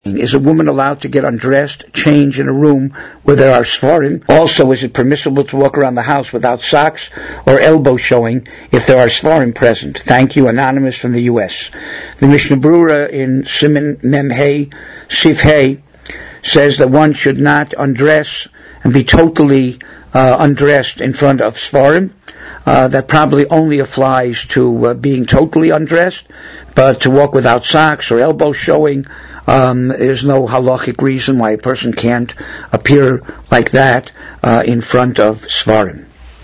Is a woman allowed to get undressed, change in a room where there are svarim? Also, is it permissible to walk around the house without socks or elbow showing if there are svarim present? Thank you, Anonymous from the U.S. The Mishnah Berurah in Siman Memhei Sif Hey says that one should not undress and be totally undressed in front of svarim. That probably only applies to being totally undressed, but to walk without socks or elbow showing, there's no halachic reason why a person can't appear like that in front of svarim.